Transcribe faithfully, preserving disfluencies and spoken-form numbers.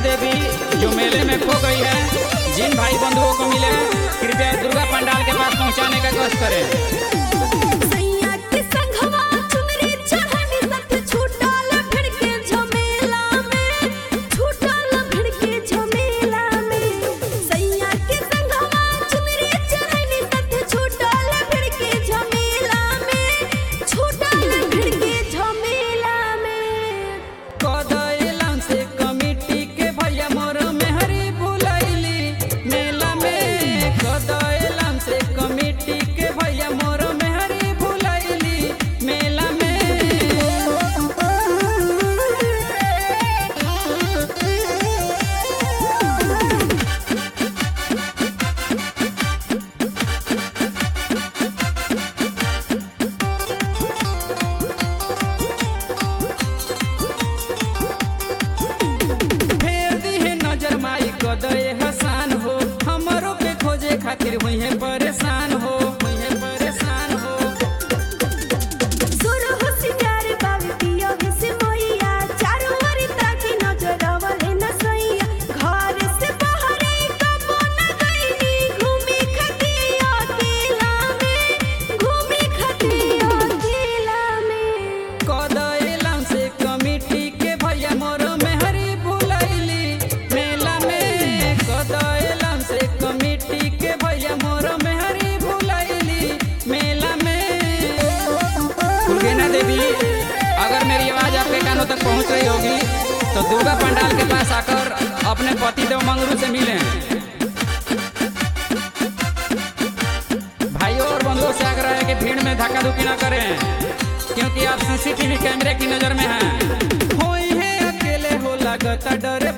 देवी जो मेले में खो गई है, जिन भाई बंधुओं को मिले कृपया दुर्गा पंडाल के पास पहुंचाने का कष्ट करें। कदय हसान हो हमरों पे खोजे खातिर हुई है परेशान हो हुई है परेशान हो सुर होशियार बाबू पियो से मोइया चारों ओर ताकि नजर आवले न सैया घर से बाहर कबो न गईनी घूमी खतिया अकेला में घूमी खतिया अकेला में कदय लाम से कमिटी के भैया मोर मेहरी भुलैली मेला में कदयलाम से कमिटी के भैया मोर मेहरी भुलैली मेला में। कुलगेना देवी, अगर मेरी आवाज आपके कानों तक पहुंच रही होगी तो दुर्गा पंडाल के पास आकर अपने पति देव मंगरू से मिलें। भाइयों और बंधुओं से आग्रह है कि भीड़ में धक्का धुक्की न करें, क्योंकि आप सीसीटीवी कैमरे की नजर में हैं। होई है अकेले हो लगता डर